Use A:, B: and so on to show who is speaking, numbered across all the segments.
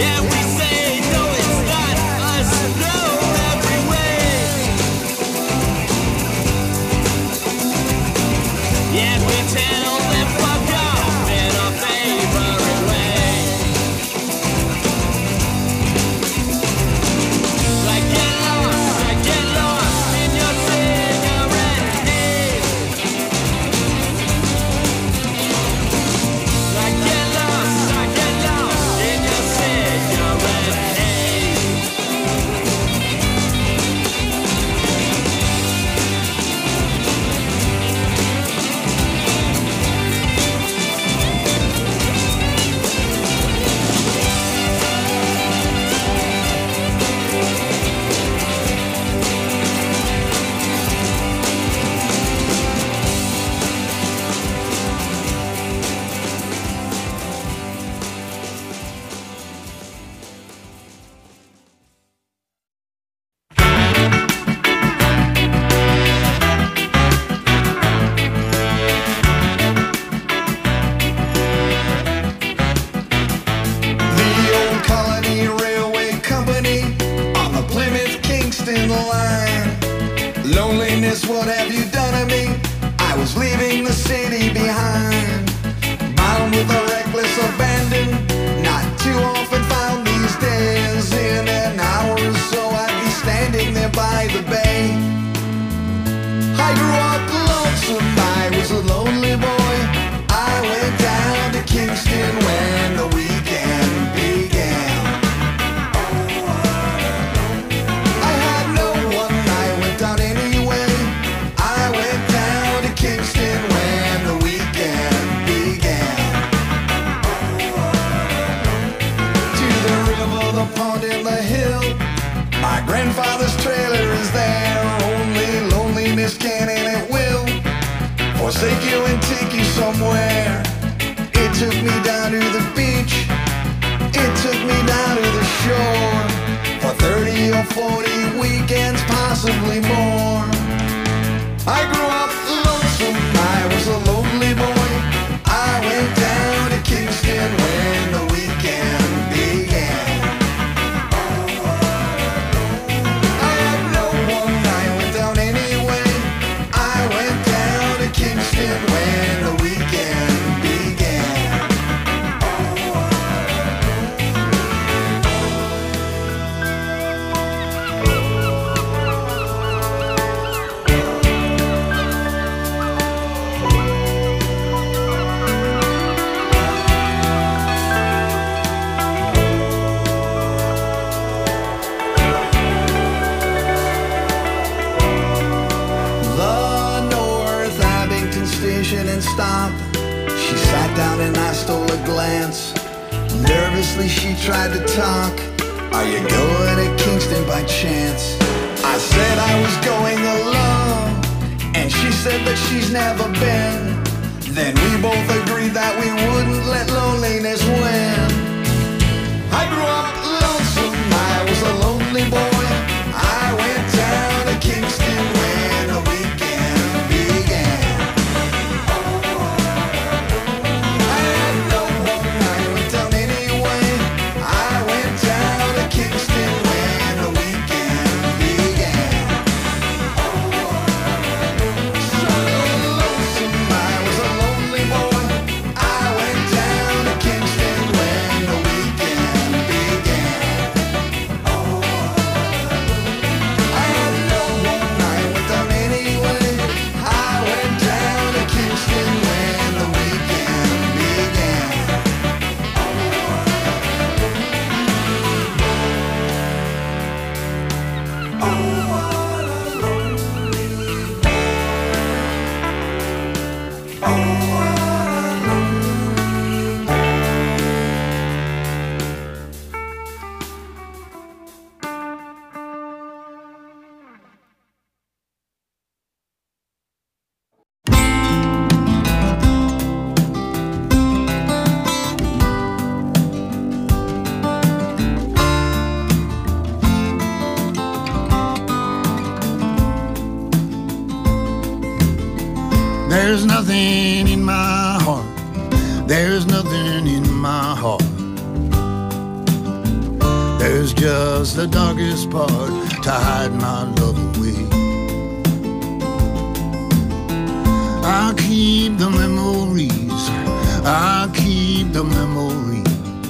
A: Loneliness, what have you done to me? I was leaving the city behind, bound with a reckless abandon. Not too often found these days. In an hour or so I'd be standing there by the bay. I grew up lonesome, I was a lonely boy. I went down to Kingston when the weekend began. I had no one, I went down anyway. I went down to Kingston when the weekend began. To the river, the pond, and the hill. My grandfather's trailer is there. Only loneliness can and it will forsake you and take you somewhere. It took me down to the beach, it took me down to the shore, for 30 or 40 weekends, possibly more. I grew up lonesome, I was a lonely boy. I went down to Kingston when the weekend began. I had no one, I went down anyway. I went down to Kingston when the weekend began. The North Abington station and stop. She sat down and I stole a glance. Nervously she tried to talk. Are you going to Kingston by chance? I said I was going alone, and she said that she's never been. Then we both agreed that we wouldn't let loneliness win. I grew up lonesome, I was a lonely boy. I went down to Kingston when the weekend began. I had no one, I went down anyway. I went down to Kingston when the weekend began. So lonesome, I was a lonely boy. I went down to Kingston when the weekend began. I had no one, I went down anyway. I went down to Kingston when the weekend began.
B: There's nothing in my heart. There's nothing in my heart There's just the darkest part to hide my love away. I'll keep the memories, I'll keep the memories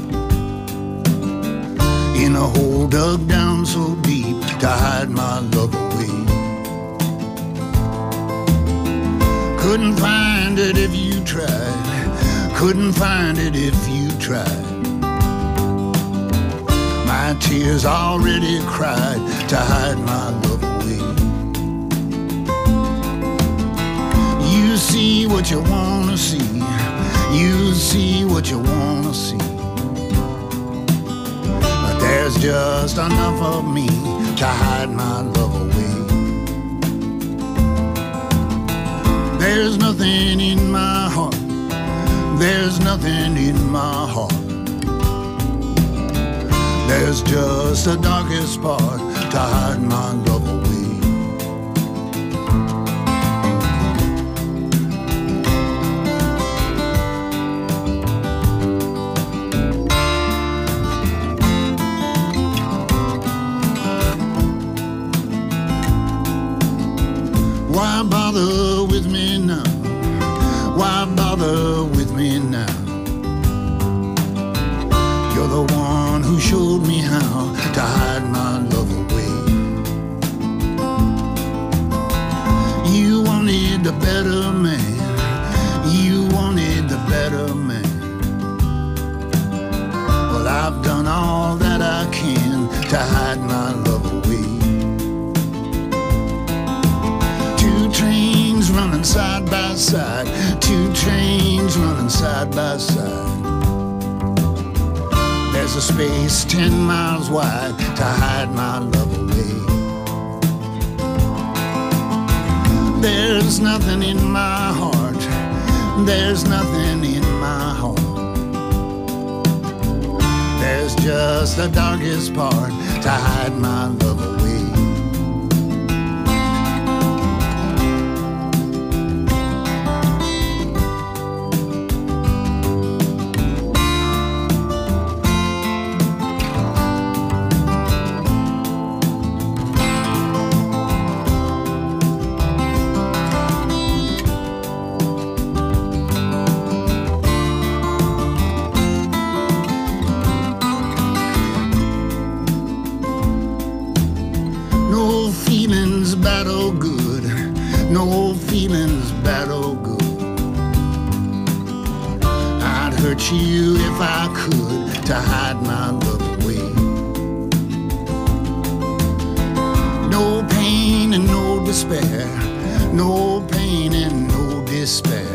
B: in a hole dug down so deep to hide my love away. Couldn't find it if you tried, couldn't find it if you tried. My tears already cried to hide my love away. You see what you wanna see, you see what you wanna see, but there's just enough of me to hide my love away. There's nothing in my heart, there's nothing in my heart. There's just the darkest part to hide my love away. Why bother with me now? Why bother with me now? You're the one who showed me how to hide my love away. You wanted the better man, you wanted the better man. Well, I've done all that I can to hide my love away. Two trains running side by side, two trains running side by side. There's a space 10 miles wide to hide my love away. There's nothing in my heart, there's nothing in my heart. There's just the darkest part to hide my love away. Bad or good, no feelings bad or good. I'd hurt you if I could to hide my love away. No pain and no despair, no pain and no despair.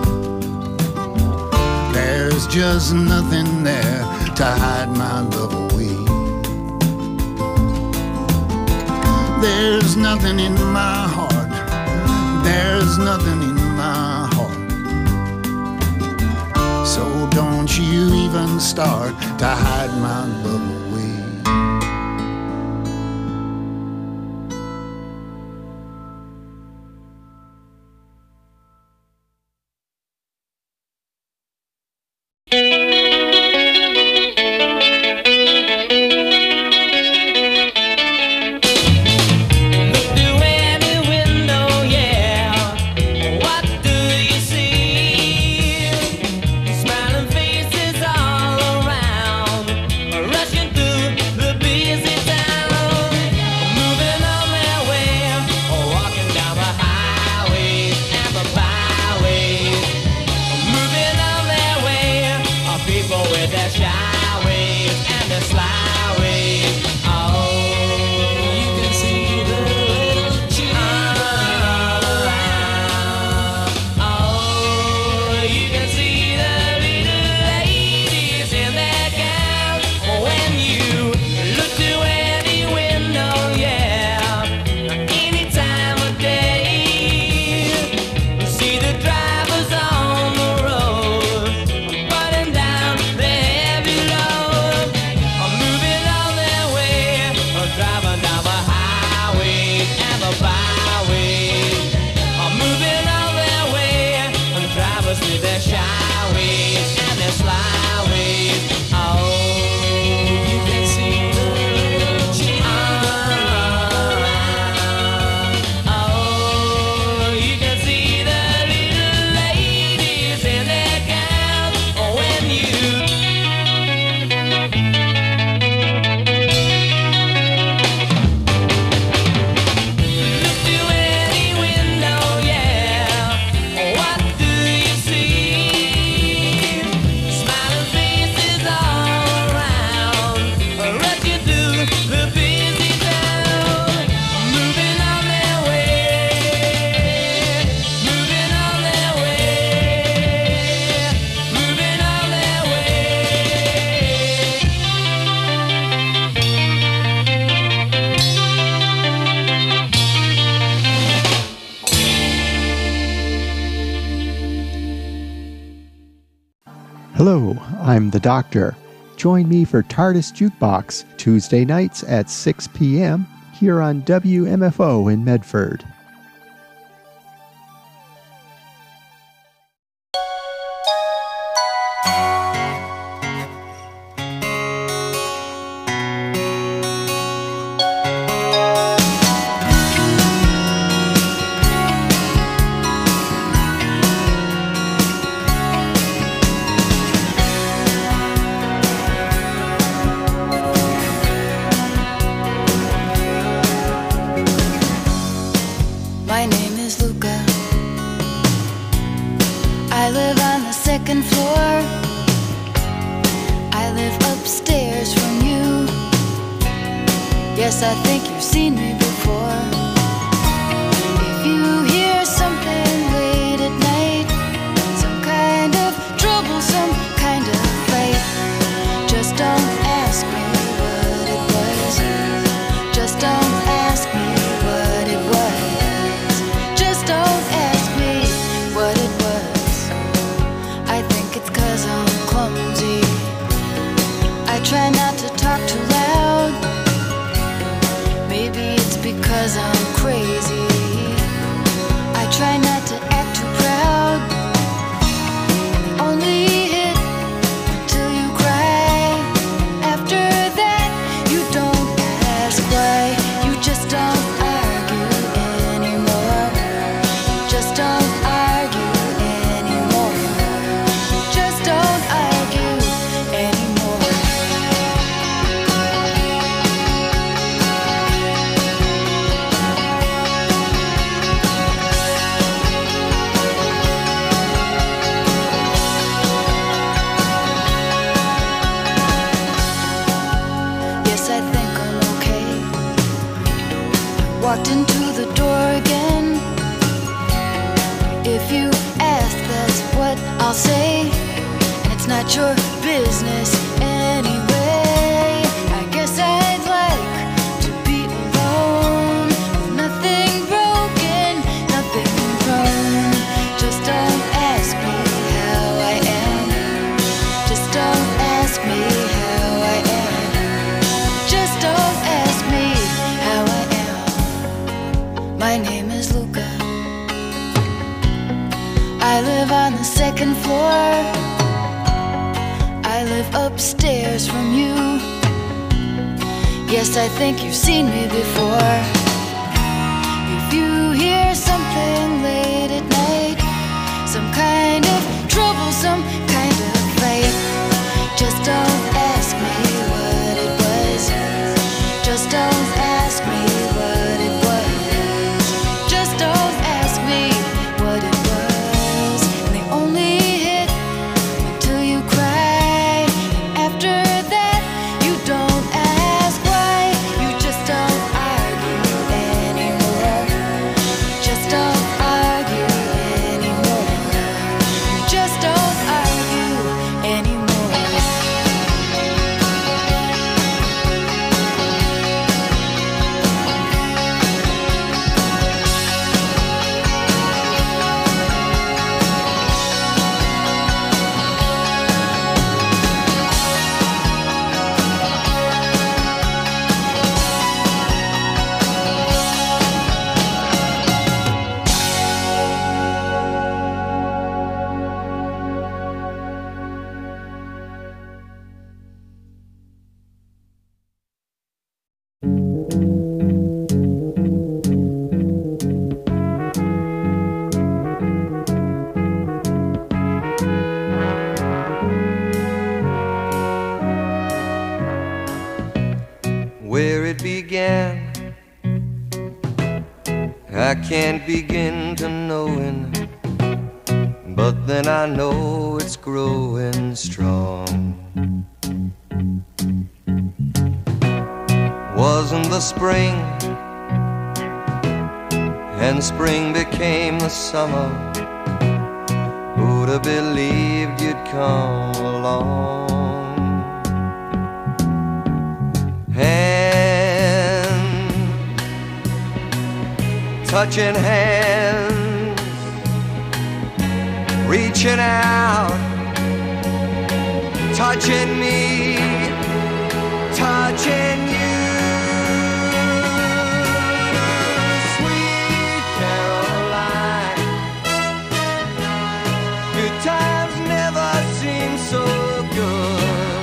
B: There's just nothing there to hide my love away. There's nothing in my heart, there's nothing in my heart. So don't you even start to hide my love away.
C: Rushing through Hello, I'm the Doctor. Join me for TARDIS Jukebox, Tuesday nights at 6 p.m. here on WMFO in Medford.
D: Where it began, I can't begin to knowing, but then I know it's growing strong. Wasn't the spring, and spring became the summer. Who'd have believed you'd come along? Touching hands, reaching out, touching me, touching you. Sweet Caroline, good times never seem so good.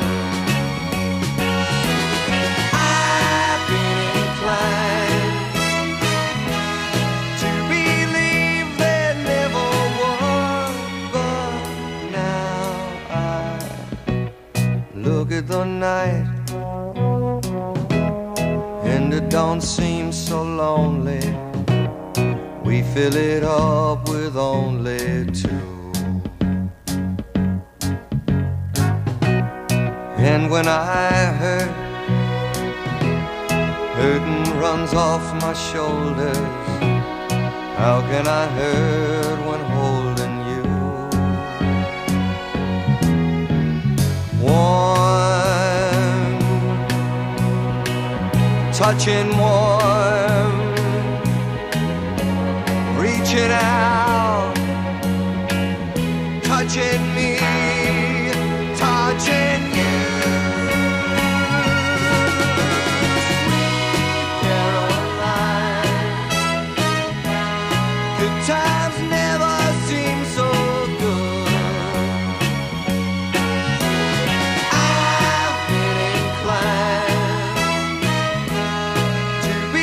D: I've been inclined to believe there never was, but now I look at the night and it don't seem so lonely. We fill it up with only two. And when I hurt, hurting runs off my shoulders. How can I hurt when holding you? Warm, touching warm, reaching out, touching me, touching you. Times never seem so good. I've been inclined to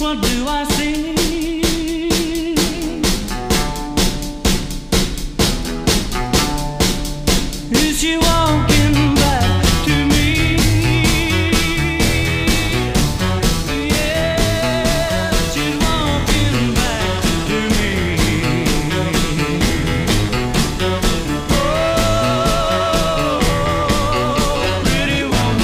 E: what do I see? Is she walking back to me? Yeah, she's walking back to me. Oh, pretty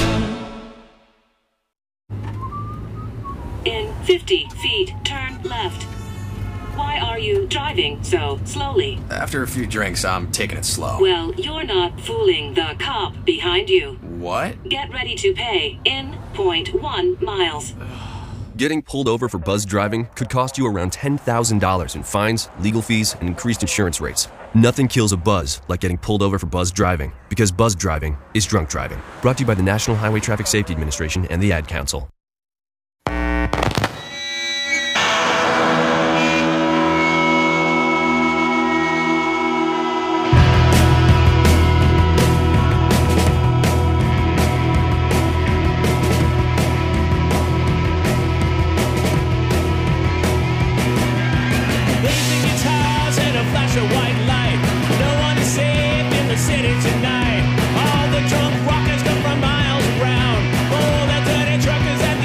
E: woman.
F: In 50 feet, turn left. Why are you driving so slowly?
G: After a few drinks, I'm taking it slow.
F: Well, you're not fooling the cop behind you.
G: What?
F: Get ready to pay in 0.1 miles.
H: Getting pulled over for buzz driving could cost you around $10,000 in fines, legal fees, and increased insurance rates. Nothing kills a buzz like getting pulled over for buzz driving, because buzz driving is drunk driving. Brought to you by the National Highway Traffic Safety Administration and the Ad Council.
E: Blazing guitars and a flash of white light. No one is safe in the city tonight. All the drunk rockers come from miles around. Oh, the dirty truckers and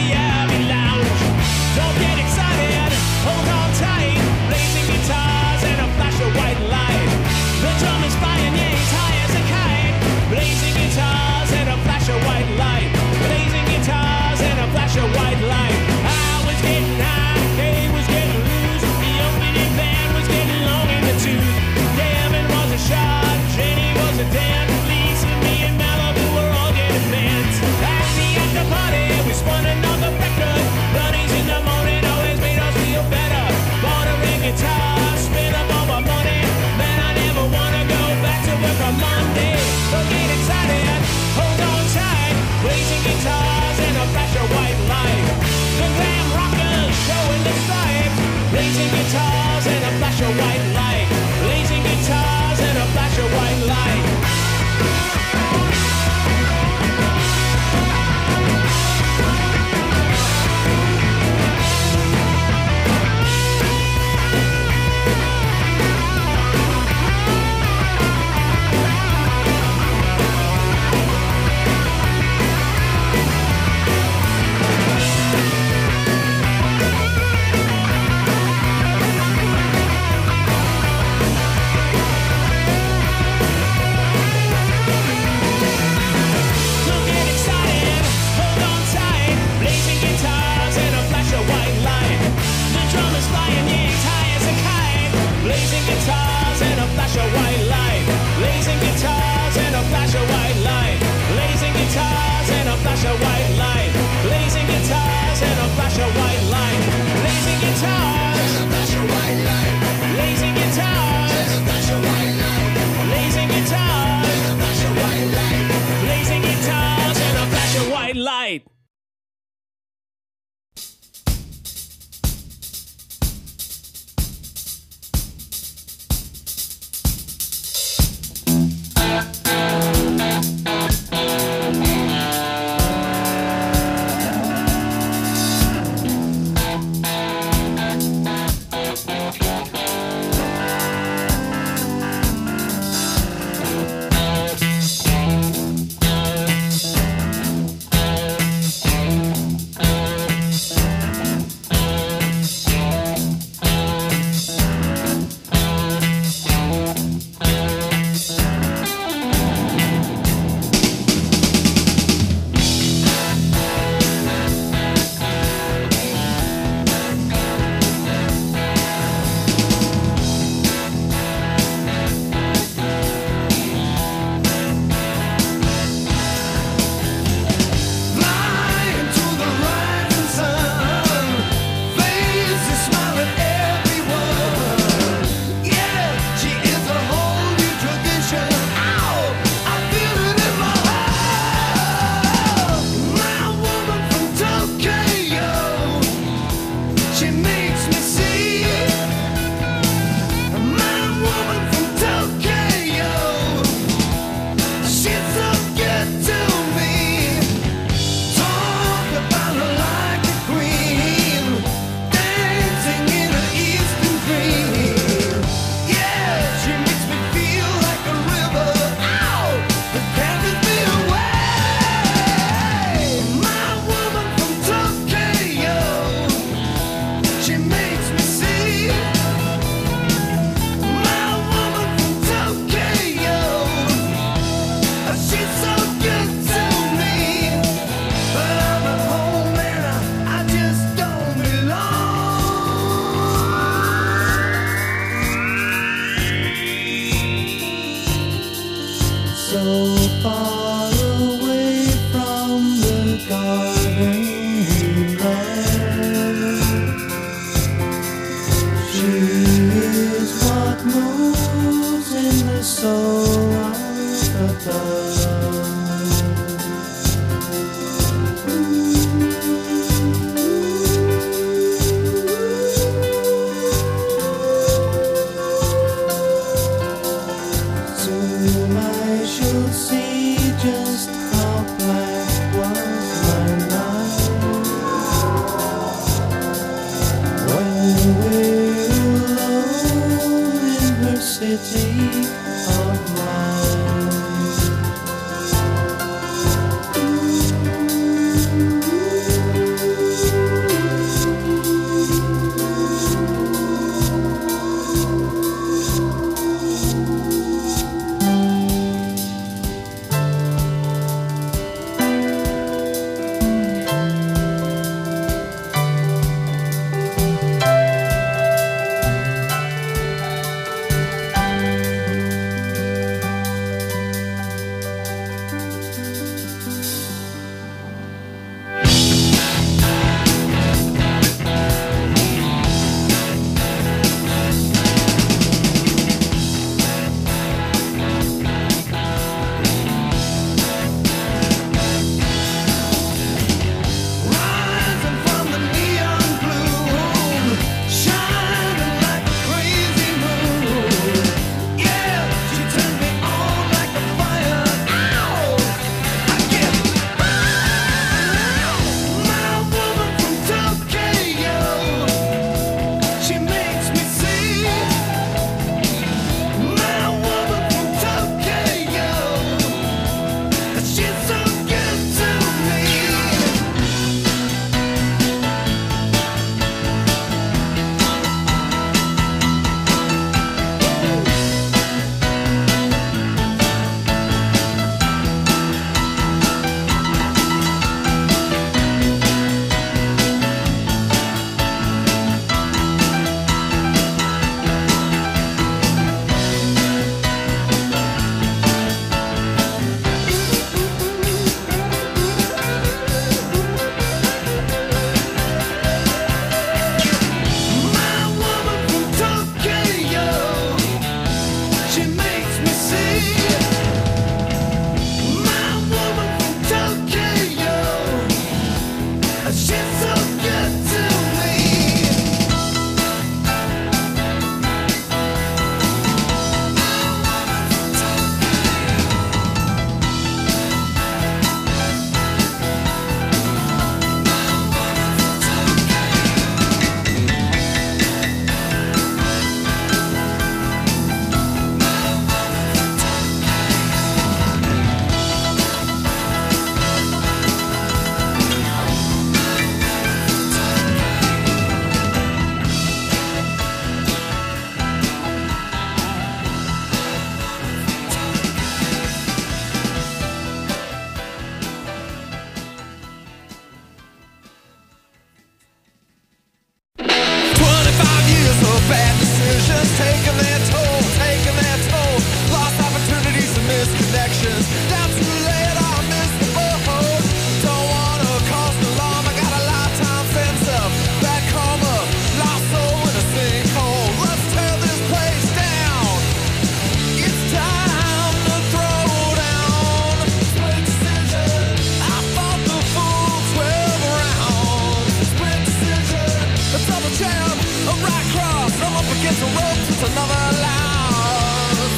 E: just another loss.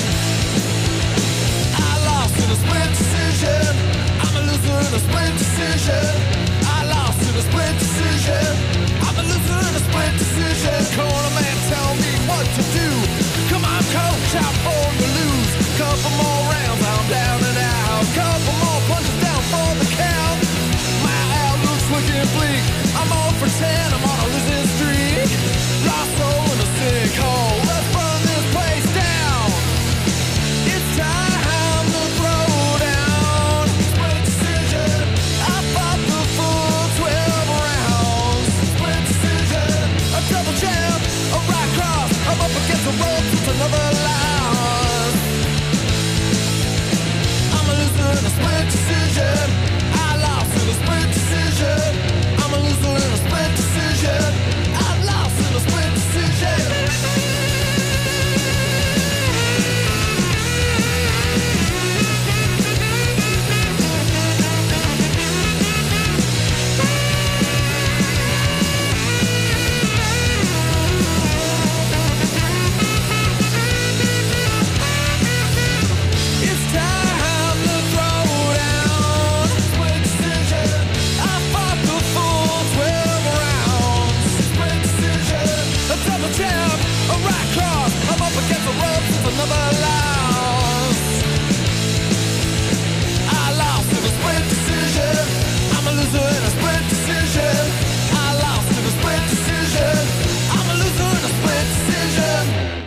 E: I lost in a split decision. I'm a loser in a split decision. I lost in a split decision. I'm a loser in a split decision. Corner man, tell me what to do. Come on, coach, I'm born to lose. Couple more rounds, I'm down and out. Couple more punches down for the count. My outlook's looking bleak. I'm 0 for 10, I'm on a losing streak. Lost soul in a sinkhole. Let's burn this place down. It's time to throw down. Split decision. I fought the full 12 rounds. Split decision. A double jab, a right cross. I'm up against the ropes, it's another loss. I'm a loser in a split decision. I lost in a split decision. I'm a loser in a split decision. I lost in a split decision. It's time to throw down. Split decision. I fought the full 12 rounds. Split decision. A double jab, a right cross. I'm up against the ropes, it's another loss. I lost in a split decision. I'm a loser in a split decision. I lost in a split decision. I'm a loser in a split decision.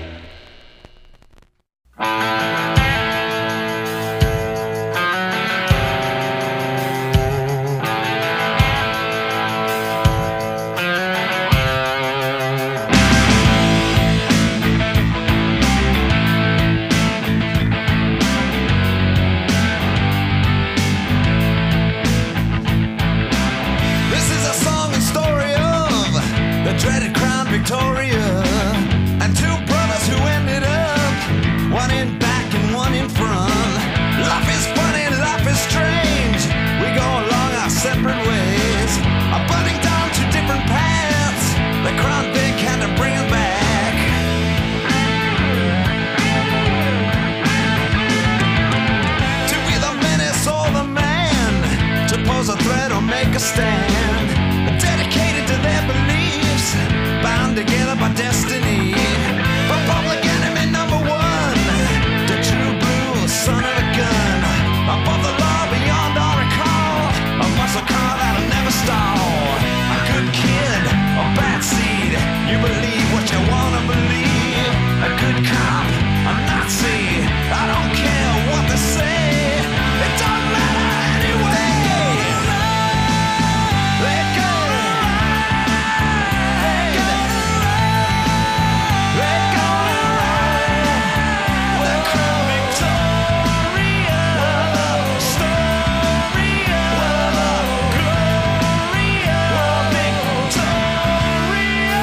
E: This is a song and story of the dreaded Crown Victoria and two brothers who ended up one in back and one in front. Life is funny, life is strange. We go along our separate ways, abutting down to different paths. The Crown Vic had to bring us back. To be the menace or the man, to pose a threat or make a stand, dedicated to their beliefs, bound together by destiny. But public enemy number one, the true blue son of a gun, above the law, beyond our recall, a muscle car that'll never stall. A good kid, a bad seed, you believe what you wanna believe. A good cop, a Nazi, I don't care what they say, it don't matter anyway. Let go. Let go. Let go. The Crown Victoria, story of Gloria Victoria.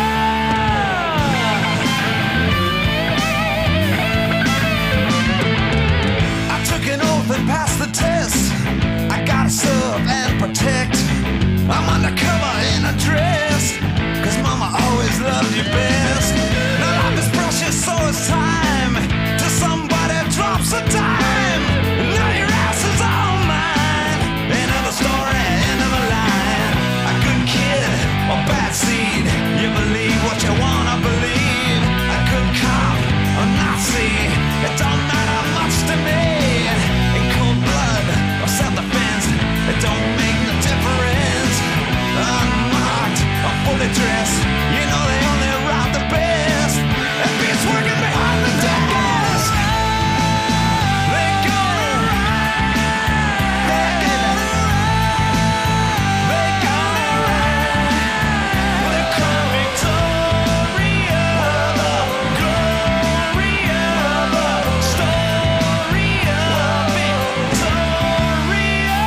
E: I took an oath and passed the test. I gotta serve and protect. I'm undercover in a dress, 'cause mama always loved you best. Now life is precious, so is time. Till somebody drops a dime, now your ass is all mine. End of the story, end of the line. A good kid, a bad seed, you believe what you wanna believe. A good cop, a Nazi, it don't matter much to me. In cold blood or self-defense, it don't make no difference. Unmarked or fully dressed, you know they only rob the best. And beats working behind the desk. They gonna ride. They gonna ride. They gonna ride. The Crown Victoria, Gloria, story of Victoria.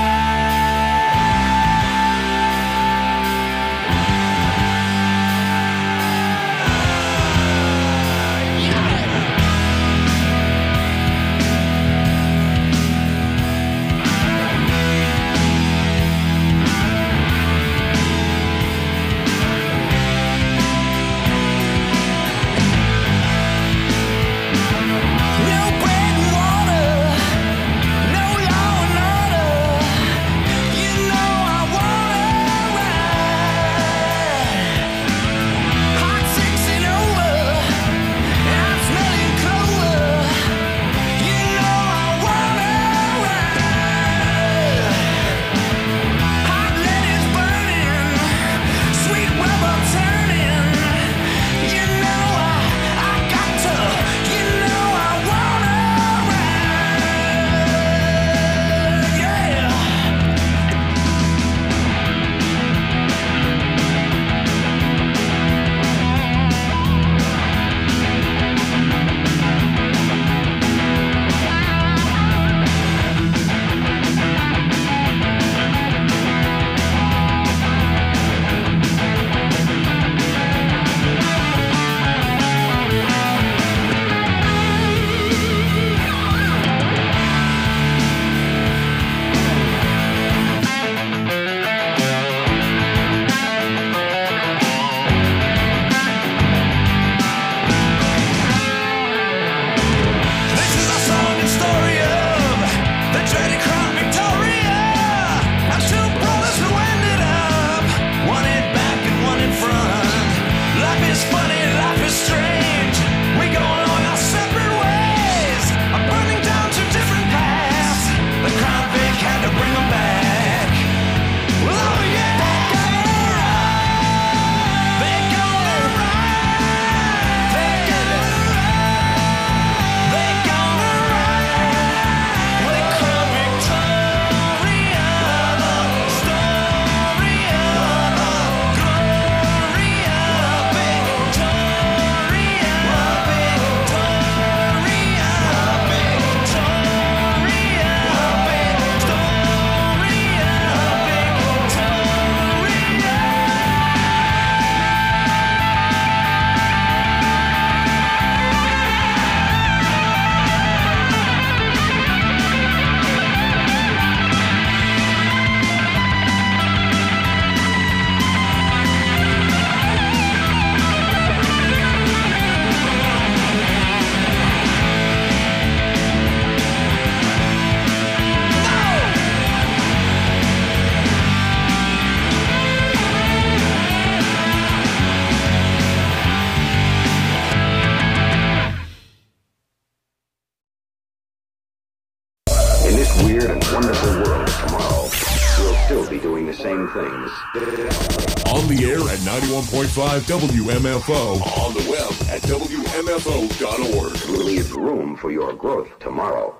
I: On the air at 91.5 WMFO. On the web at WMFO.org.
J: Leave room for your growth tomorrow.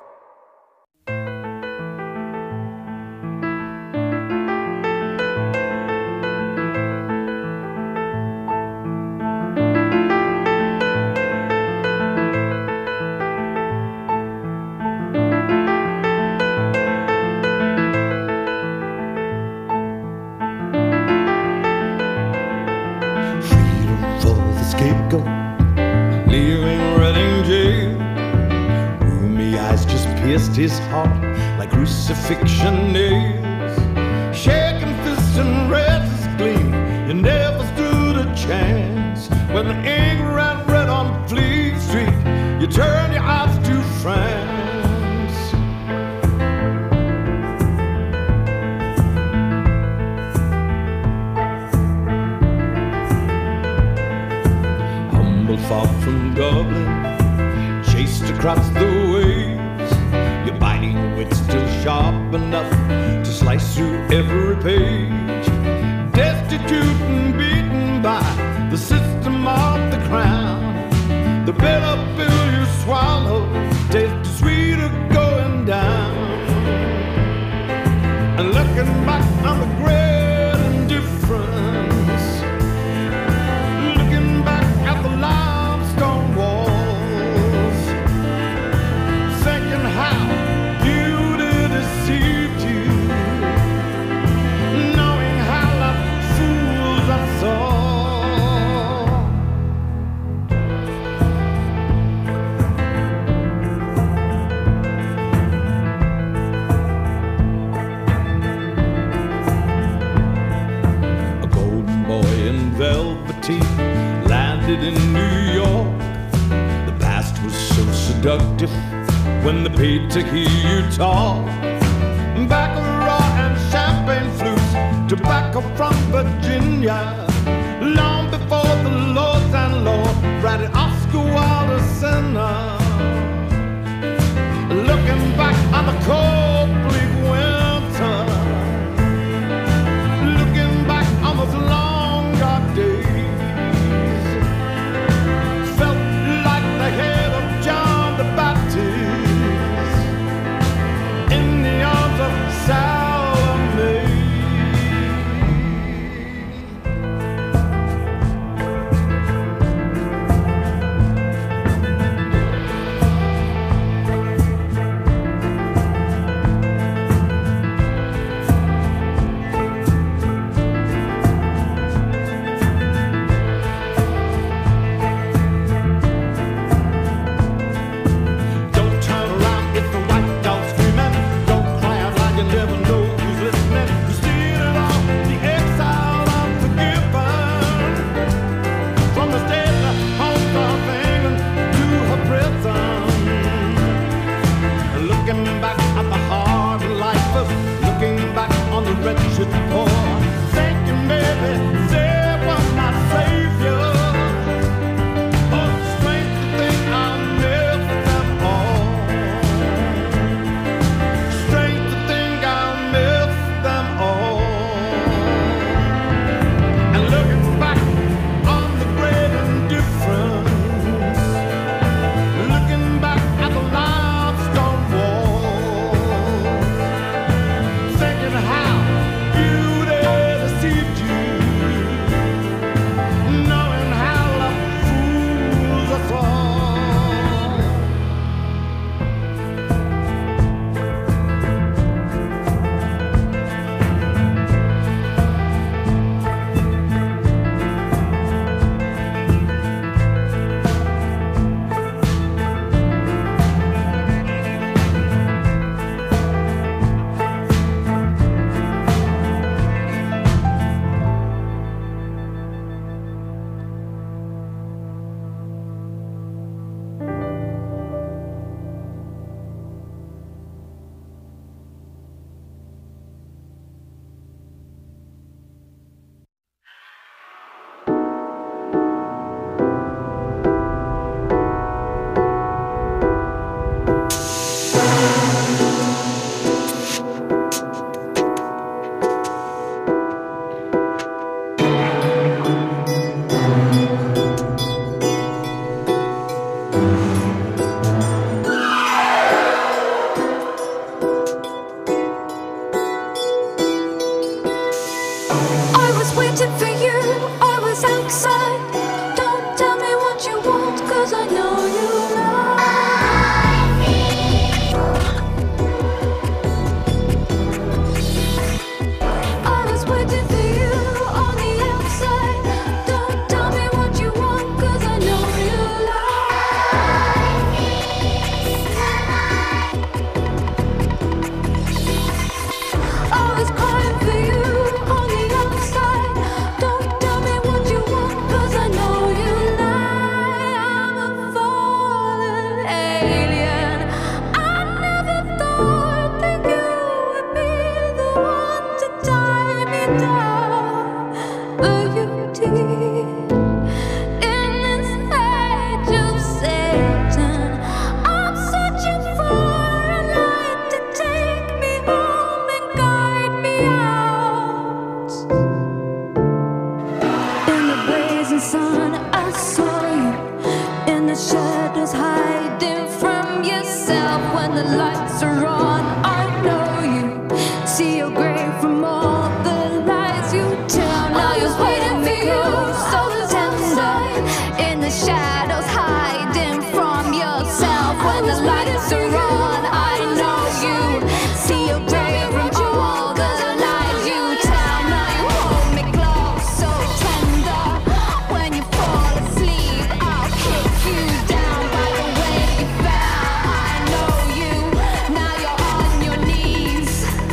K: His heart like crucifixion nails, shaking fists and restless gleam. You never stood a chance when the ink ran red on Fleet Street. You turned your eyes to France. Humble far from Dublin, chased across the waves. Your biting wit still sharp enough to slice through every page. Destitute and beaten by the system of the crown. The bitter pill you swallow tastes sweeter going down. And looking back on the great indifference, looking back at the limestone walls, thinking how beauty deceived you, knowing how like fools I saw. A golden boy in velveteen landed in New York. The past was so seductive when they paid to hear you talk. Baccarat and champagne flutes, tobacco from Virginia. Long before the lords and lords writing Oscar Wilde sinner. Looking back on the cold bleak winter, looking back on those long dark days, felt like the head of John the Baptist in the arms of Salome.
L: outside. Don't tell me what you want, 'cause I know you lie. I was waiting for you on the outside. Don't tell me what you want, 'cause I know you lie. I was crying for you on the outside. Don't tell me what you want, 'cause I know you lie. I'm a fallen alien. I never thought that you would be the one to tie me down, but you did. In this age of Satan, I'm searching for a light to take me home and guide me out. In the blazing sun, I saw you. In the shadows, hiding from yourself. When the lights are on, I know you. See your grave from all the lies you tell. Now you're waiting for you, so tender. In the shadows, hiding from yourself. When the lights are on, I know you. See your grave from all the lies you tell. Now you hold me close, so tender. When you fall asleep, I'll kick you down by the way you fell. I know you. Now you're on your knees.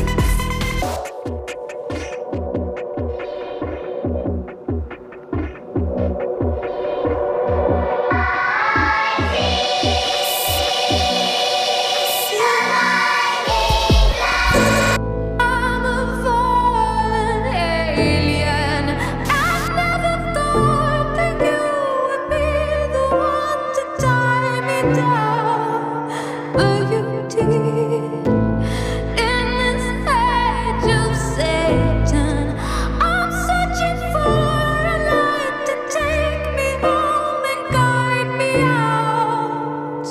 L: I'm a fallen alien. I never thought that you would be the one to tie me down, but you did. In this age of Satan, I'm searching for a light to take me home and guide me out.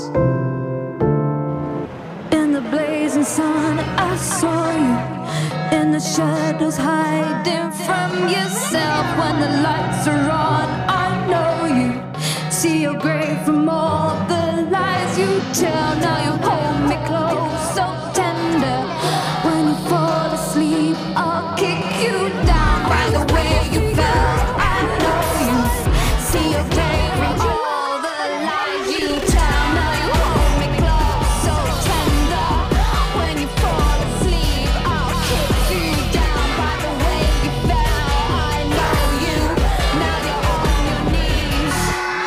L: In the blazing sun, I saw you. In the shadows, hiding from yourself. When the lights are on, I know you. See your grave from all the lies you tell. Now you hold me close, so tender. When you fall asleep, I'll kick you down by the way you fell. I know you. See your grave from all the lies you tell. Now you hold me close, so tender. When you fall asleep, I'll kick you down by the way you fell. I know you. Now you're on your knees.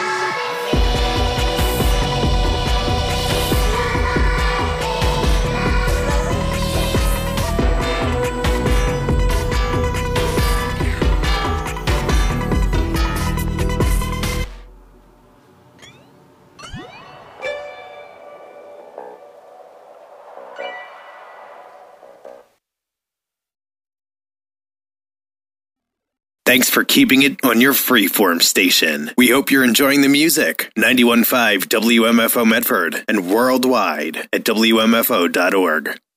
M: Thanks for keeping it on your freeform station. We hope you're enjoying the music. 91.5 WMFO Medford and worldwide at WMFO.org.